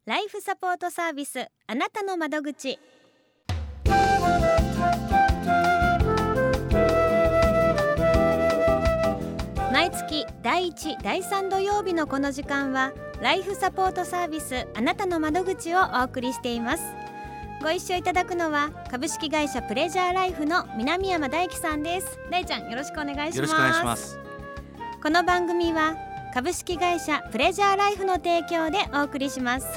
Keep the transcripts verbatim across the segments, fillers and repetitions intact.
ライフサポートサービス、あなたの窓口。毎月だいいち、だいさん土曜日のこの時間はライフサポートサービス、あなたの窓口をお送りしています。ご一緒いただくのは株式会社プレジャーライフの南山大樹さんです。大ちゃん、よろしくお願いします。 よろしくお願いします。 この番組は株式会社プレジャーライフの提供でお送りします。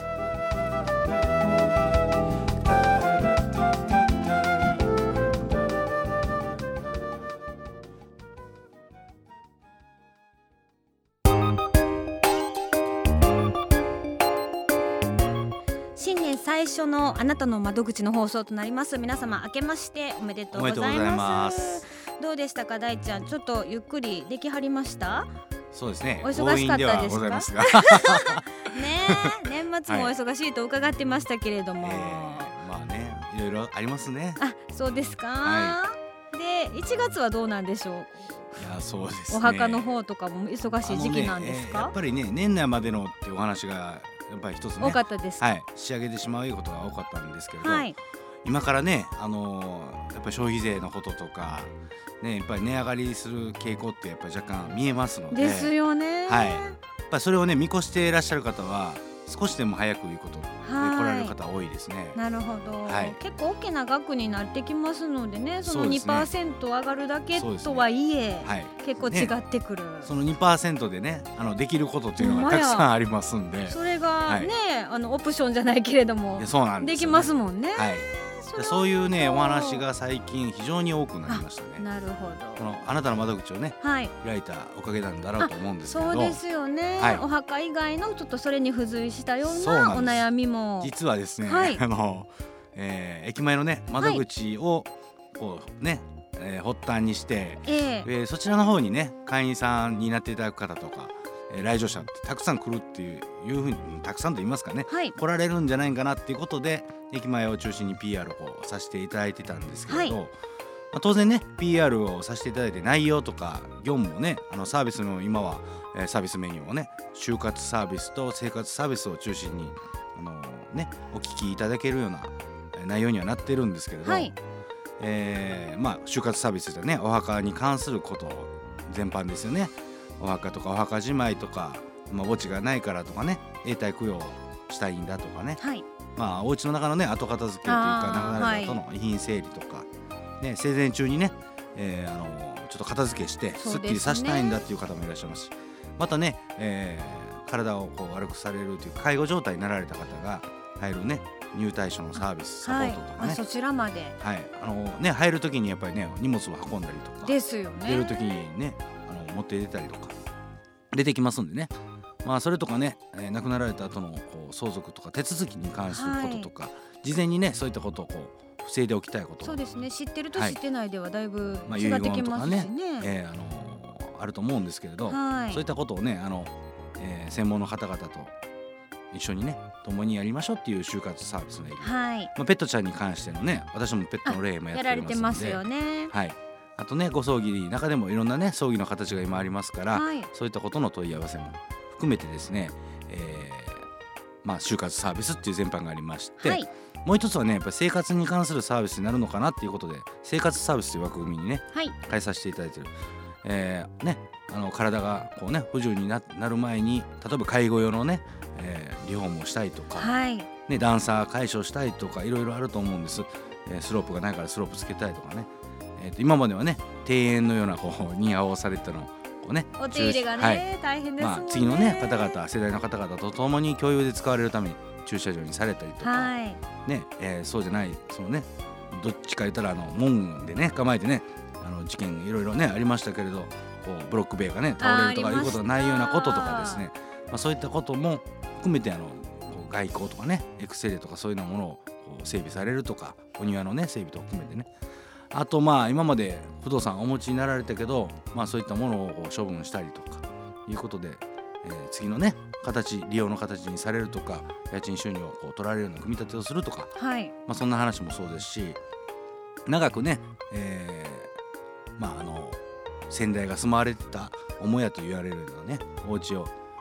新年最初のあなたの窓口の放送となります。皆様明けましておめでとうございます。 おめでとうございます。 どうでしたか、大ちゃん。ちょっとゆっくりできはりました？ そうですね、 お忙しかったですか？ 強引ではございますがねえ、年末もお忙しいと伺ってましたけれども、 はい、えー、まあね、いろいろありますね。 あ、そうですか、 はでいちがつはどうなんでしょう。 いや、そうですね、 お墓の方とかも忙しい時期なんですか？ ね、えー、やっぱりね、年内までのっていうお話がやっぱり一つね、 多かったですか？ はい、仕上げてしまうことが多かったんですけれど、 はい、 今からね、あのー、やっぱり消費税のこととかね、やっぱり値上がりする傾向ってやっぱり若干見えますので、 ですよね。 はい、やっぱりそれをね見越していらっしゃる方は少しでも早くいうことで来られる方多いですね。 なるほど、 はい、 結構大きな額になってきますのでね、その にそうですね、 パーセント 上がるだけとはいえ、 はい、 結構違ってくる、ね、 その にパーセント でね、あのできることっていうのがたくさんありますんで、 それがね、はい、あのオプションじゃないけれども、 そうなんですよね、 できますもんね。 はい、そ, そういうねお話が最近非常に多くなりましたね。 なるほど。 このあなたの窓口をね、はい、開いたおかげなんだろうと思うんですけど、 そうですよね、はい、お墓以外のちょっとそれに付随したようなお悩みも実はですね、はい、あのえー、駅前のね窓口をこうね、えー、発端にして、えーえー、そちらの方にね会員さんになっていただく方とか、えー、来場者ってたくさん来るっていういうふうにたくさんと言いますかね、はい、来られるんじゃないかなっていうことで駅前を中心に ピーアール をさせていただいてたんですけれど、はい、まあ、当然ね ピーアール をさせていただいて内容とか業務もね、あのサービスの今は、えー、サービスメニューをね就活サービスと生活サービスを中心に、あのー、ねお聞きいただけるような内容にはなってるんですけれど、はい、えー、まあ就活サービスでねお墓に関すること全般ですよね。お墓とかお墓じまいとか、まあ、墓地がないからとかね、永代供養したいんだとかね、はい、まあお家の中のね後片付けというか亡くなられた後の遺品整理とか、ね、生前中にね、えー、あのちょっと片付けしてすっきりさせたいんだっていう方もいらっしゃいますし、またね、えー、体をこう悪くされるという介護状態になられた方が入るね入退所のサービスサポートとかね、はい、 そちらまで、 はい、あのね、入るときにやっぱりね荷物を運んだりとかですよね、 出るときにねあの持って出たりとか出てきますんでね、まあそれとかね、えー、亡くなられた後のこう相続とか手続きに関することとか、はい、事前にねそういったことをこう防いでおきたいこと、 そうですね、知ってると知ってないではだいぶ違ってきますしね、 まあ、遺言とかね、えーあのー、あると思うんですけれど、はい、そういったことをねあの、えー、専門の方々と一緒にね共にやりましょうっていう就活サービスのエリア、はい、まあ、ペットちゃんに関してのね、私もペットの例もやっておりますので、やられてますよね、はい、あとねご葬儀の中でもいろんなね葬儀の形が今ありますから、はい、そういったことの問い合わせも含めてですね、えーまあ、就活サービスっていう全般がありまして、はい、もう一つはねやっぱり生活に関するサービスになるのかなっていうことで生活サービスという枠組みにね、はい、変えさせていただいている、えーね、あの体がこう、ね、不自由に な, なる前に例えば介護用のね、えー、リフォームをしたいとか、はい、ね、段差解消したいとかいろいろあると思うんです、えー、スロープがないからスロープつけたいとかね、えー、と今まではね庭園のようなこうニアをされてたのをね、 お手入れがね、はい、大変ですもんね、 まあ、次のね方々世代の方々と共に共有で使われるために駐車場にされたりとか、はい、ね、えー、そうじゃないそのねどっちか言ったらあの門でね構えてねあの事件いろいろねありましたけれど、こうブロック塀がね倒れるとかいうことがないようなこととかですね、まあ、そういったことも含めてあの外交とかねエクセレとかそういうようなものをこう整備されるとかお庭のね整備とか含めてね、あとまあ今まで不動産お持ちになられたけど、まあ、そういったものを処分したりとかいうことで、えー、次のね形利用の形にされるとか家賃収入をこう取られるような組み立てをするとか、はい、まあ、そんな話もそうですし、長くね、えー、まああの先代が住まわれてた母屋と言われるようなねお家を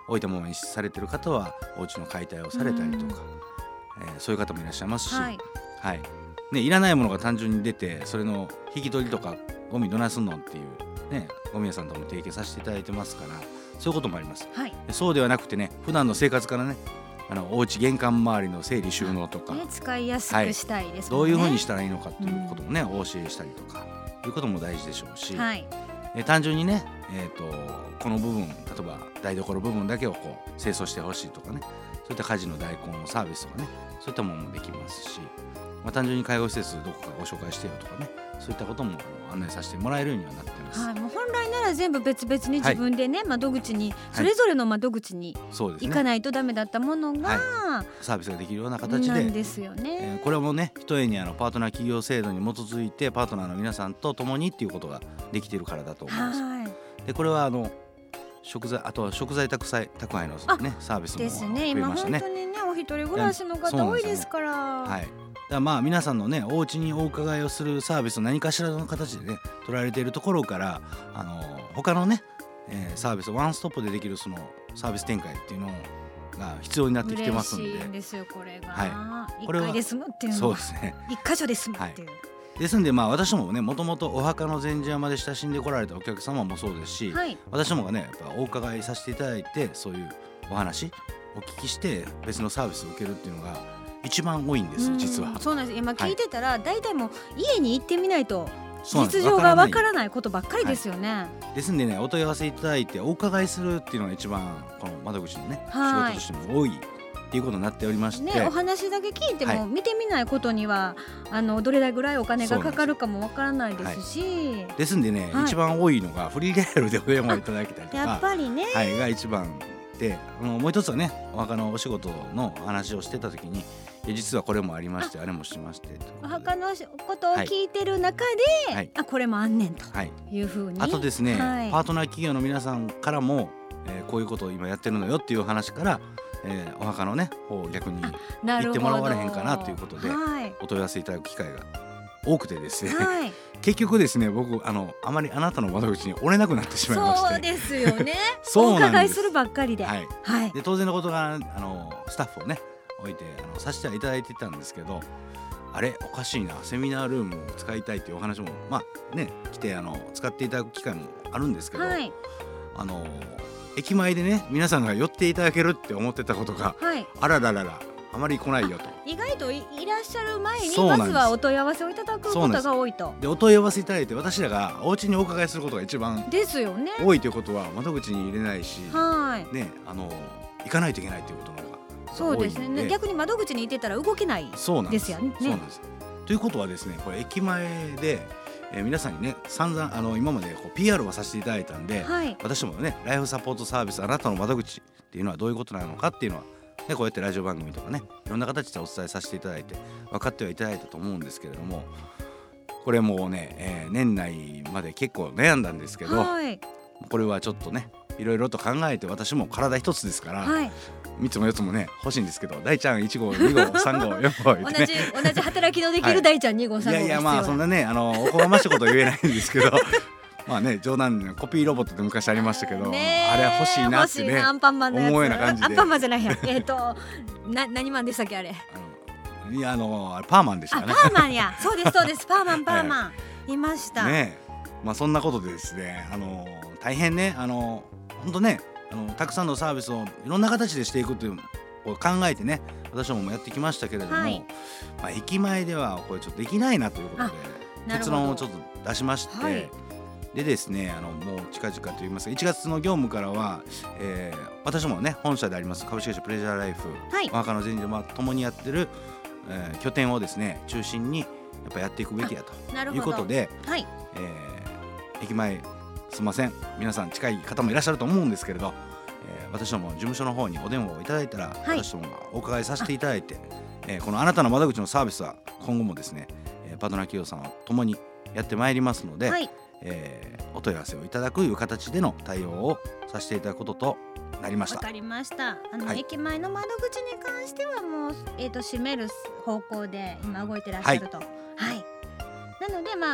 置いたままにされてる方はお家の解体をされたりとか、えー、そういう方もいらっしゃいますし、はいはいね、いらないものが単純に出てそれの引き取りとかゴミどないすんのっていう、ね、ゴミ屋さんとも提携させていただいてますからそういうこともあります、はい、そうではなくてね普段の生活からねあのお家玄関周りの整理収納とか、 ね、使いやすくしたいですもんね、 はい、どういう風にしたらいいのかっていうこともね、うん、お教えしたりとかいうことも大事でしょうし、はい、え単純にね、えーと、この部分例えば台所部分だけをこう清掃してほしいとかねそういった家事の代行のサービスとかねそういったものもできますし、まあ、単純に介護施設どこかご紹介してよとかねそういったことも案内させてもらえるようにはなってます、 はい、もう本来なら全部別々に自分でね、はい、窓口にそれぞれの窓口に行かないとダメだったものが、はい、 サービスができるような形でなんですよね、 えー、これもねひとえにあのパートナー企業制度に基づいてパートナーの皆さんと共にっていうことができているからだと思います、はい、でこれはあの食材あとは食材宅配宅配の、ね、サービスも増えましたね。 ですね今本当にねお一人暮らしの方多いですから、 はい、だからまあ皆さんのねお家にお伺いをするサービスを何かしらの形でね取られているところからあの他のね、えー、サービスワンストップでできるそのサービス展開っていうのが必要になってきてますので嬉しいんですよこれが、 はい、 いっかいで済むっていうのそうですね一箇所で済むっていう、はい、 ですんでまあ私どもねもともとお墓の前寺山で親しんでこられたお客様もそうですし、はい、私どもがねやっぱお伺いさせていただいてそういうお話お聞きして別のサービスを受けるっていうのが一番多いんです実は。 そうなんです。今聞いてたら、はい、大体もう家に行ってみないと実情がわからないことばっかりですよね、はい、 ですんでねお問い合わせいただいてお伺いするっていうのが一番この窓口のね、はい、仕事としても多いっていうことになっておりまして、 ね、お話だけ聞いても、はい、見てみないことにはあのどれぐらいお金がかかるかもわからないですし、 はい、ですんでね、はい、一番多いのがフリーダイヤルでお電話いただけたりとかやっぱりね、 はい、が一番であのもう一つはねお墓のお仕事の話をしてた時に実はこれもありましてあれもしましてお墓のことを聞いてる中で、はい、あこれもあんねんというふうに、 はい、あとですね、はい、パートナー企業の皆さんからも、えー、こういうことを今やってるのよっていう話から、えー、お墓のね方を逆に言ってもらわれへんかなということで、はい、お問い合わせいただく機会が多くてですね、はい、結局ですね僕あのあまりあなたの窓口に折れなくなってしまいまして。 そうですよねそうなんです。お伺いするばっかりで、 はいはい、で当然のことがあのスタッフをね置いてあのさせていただいてたんですけどあれおかしいなセミナールームを使いたいというお話もまあね来てあの使っていただく機会もあるんですけど、はい、あの駅前でね皆さんが寄っていただけるって思ってたことが、はい、あららららあまり来ないよと。 意外と い, いらっしゃる前にまずはお問い合わせをいただくことが多いと。 でお問い合わせいただいて私らがお家にお伺いすることが一番ですよね多いということは窓口に入れないし、はいね、あの行かないといけないということの方がそうですね。逆に窓口にいてたら動けないですよね。 そうなんです。ということはですねこれ駅前で、えー、皆さんにね散々あの今までこう ピーアール をさせていただいたんで、はい、私もねライフサポートサービスあなたの窓口っていうのはどういうことなのかっていうのは、ね、こうやってラジオ番組とかねいろんな形でお伝えさせていただいて分かってはいただいたと思うんですけれどもこれもうね、えー、年内まで結構悩んだんですけど、はい、これはちょっとねいろいろと考えて私も体一つですから、はい、みっつもよっつもね欲しいんですけど大ちゃんいち号に号さん号よん号言ってね同じ同じ働きのできる大ちゃんに号さん号、 はい、いやいやまあそんなねあのおこがましいこと言えないんですけどまあね冗談コピーロボットって昔ありましたけど、ね、あれは欲しいなってねアンパンマンのやつ思うような感じでアンパンマンじゃないやえっとな何マンでしたっけあれあのいやあのパーマンでしたねパーマンやそうですそうですパーマンパーマン、はい、いましたね。まあそんなことでですねあの大変ねあの本当ねあのたくさんのサービスをいろんな形でしていくというを考えてね私どももやってきましたけれども、はい、まあ、駅前ではこれちょっとできないなということで結論をちょっと出しまして、はい、でですねあのもう近々といいますかいちがつの業務からは、えー、私どもね本社であります株式会社プレジャーライフ、はい、お墓の前寺ともにやってる、えー、拠点をですね中心にやっぱやっていくべきやということで、はい、えー、駅前すいません皆さん近い方もいらっしゃると思うんですけれど、えー、私ども事務所の方にお電話をいただいたら、はい、私どもがお伺いさせていただいて、えー、このあなたの窓口のサービスは今後もですね、えー、パートナー企業さんともにやってまいりますので、はい、えー、お問い合わせをいただくいう形での対応をさせていただくこととなりました。 わかりました。あの、 はい、 駅前の窓口に関してはもう、えー、と閉める方向で今動いてらっしゃると、はいはい、なので、まあ、ま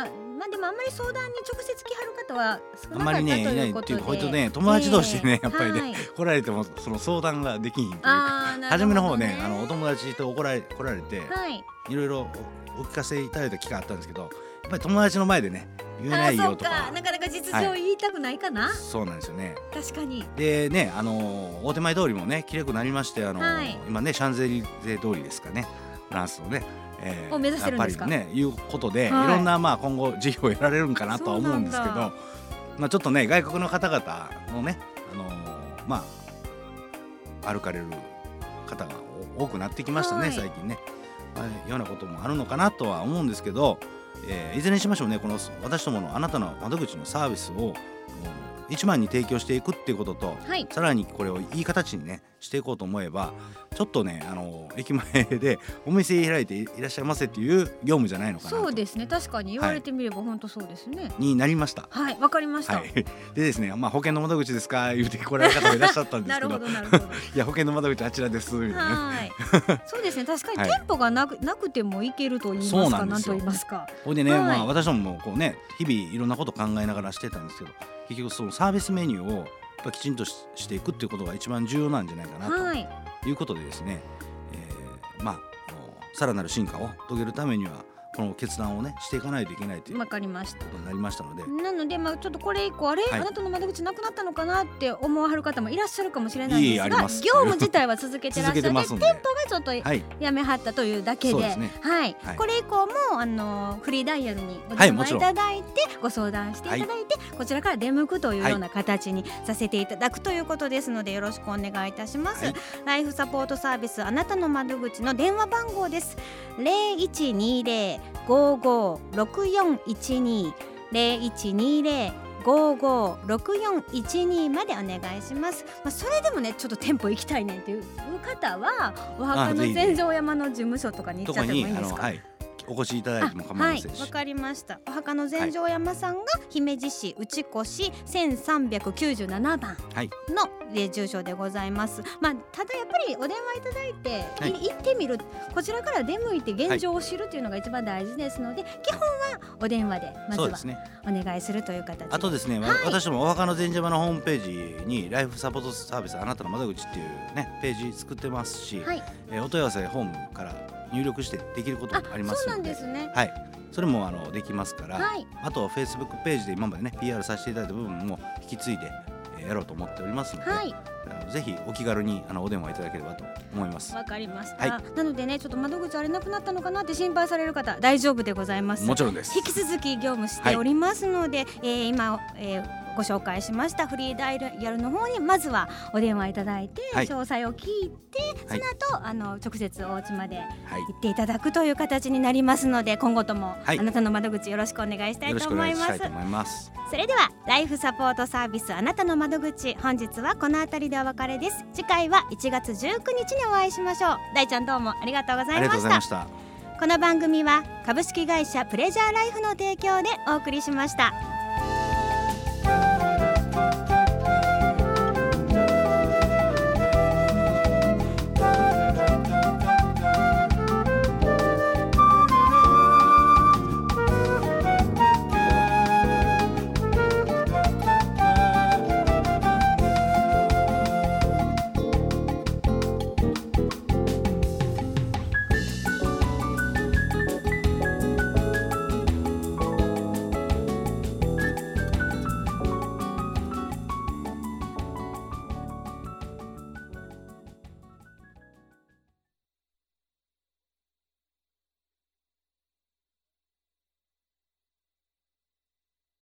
まあでもあんまり相談に直接来はる方は少なかったということで、 あんまりねいないっていうか、ほんとね友達同士でね、えー、やっぱりね、はい、来られてもその相談ができひんというか、ね、初めの方ねあのお友達と来られ来られて、はい、いろいろお聞かせいただいた機会あったんですけど、やっぱり友達の前でね言えないよとか、 あ、そうか、なかなか実情言いたくないかな、 はい、そうなんですよね。 確かに。 でね、あの大手前通りもねきれくなりまして、あの、はい、今ねシャンゼリゼ通りですかね、フランスのね、えー、を目指してるんですか。 やっぱりねいうことで、はい、いろんなまあ今後事業をやられるんかなとは思うんですけど、まあちょっとね外国の方々のね、あのー、まあ歩かれる方が多くなってきましたね、はい、最近ね、まあ、ようなこともあるのかなとは思うんですけど、えー、いずれにしましょうね、この私どものあなたの窓口のサービスをいちまんに提供していくっていうことと、はい、さらにこれをいい形にねしていこうと思えば、ちょっとねあの駅前でお店開いていらっしゃいませっていう業務じゃないのかなと。 そうですね、確かに言われてみれば本当そうですね、はい、 になりました。 はい、わかりました、はい、 でですね、まあ、保険の窓口ですか言うて来られる方もいらっしゃったんですけどなるほどなるほどいや保険の窓口あちらですみたいな、はい、 そうですね、確かに店舗がなく、はい、なくてもいけると言いますか、なんと言いますか。 ほいでね、はい、まあ、私どもこうね日々いろんなこと考えながらしてたんですけど、結局そのサービスメニューをやっぱきちんと し, していくっていうことが一番重要なんじゃないかなということでですね、えー、まあさらなる進化を遂げるためにはこの決断をねしていかないといけないということになりましたので、 なので、まあ、ちょっとこれ以降あれ、はい、あなたの窓口なくなったのかなって思わはる方もいらっしゃるかもしれないんですが、いい業務自体は続けてらっしゃって店舗がちょっとやめはったというだけ で, で、ね、はいはい、これ以降もあのフリーダイヤルにお電話いただいて、はい、ご相談していただいて、はい、こちらから出向くというような形にさせていただくということですので、よろしくお願いいたします、はい、ライフサポートサービスあなたの窓口の電話番号です。 ゼロいちにゼロ ごーごーろくよんいちに ゼロいちにゼロ ごーごーろくよんいちに までお願いします、まあ、それでもねちょっと店舗行きたいねんっていう方はお墓の全城山の事務所とかに行っちゃってもいいんですか。 お越しいただいても構いませんし、 はい、わかりました。お墓の全城山さんが姫路市内越せんさんびゃくきゅうじゅうななばんの、はい、住所でございます。まあ、ただやっぱりお電話いただいて、はい、行ってみる、こちらから出向いて現状を知るというのが一番大事ですので、はい、基本はお電話でまずはお願いするという形で、 あとですね、はい、私どもお墓の全城山のホームページにライフサポートサービスあなたの窓口っていうねページ作ってますし、はい、えー、お問い合わせホームから入力してできることもありますので、そうなんですね、はい、それもあのできますから、はい、あとは Facebook ページで今までね ピーアール させていただいた部分も引き継いで、えー、やろうと思っておりますので、はい、あのぜひお気軽にあのお電話いただければと思います。 わかりました、はい、なのでねちょっと窓口あれなくなったのかなって心配される方大丈夫でございます。 もちろんです。 引き続き業務しておりますので、はい、えー、今、えーご紹介しましたフリーダイヤルの方にまずはお電話いただいて、はい、詳細を聞いて、はい、その後あの直接お家まで行っていただくという形になりますので、今後とも、はい、あなたの窓口よろしくお願いしたいと思います。それではライフサポートサービスあなたの窓口、本日はこのあたりでお別れです。次回はいちがつじゅうくにちにお会いしましょう。大ちゃんどうもありがとうございました。ありがとうございました。この番組は株式会社プレジャーライフの提供でお送りしました。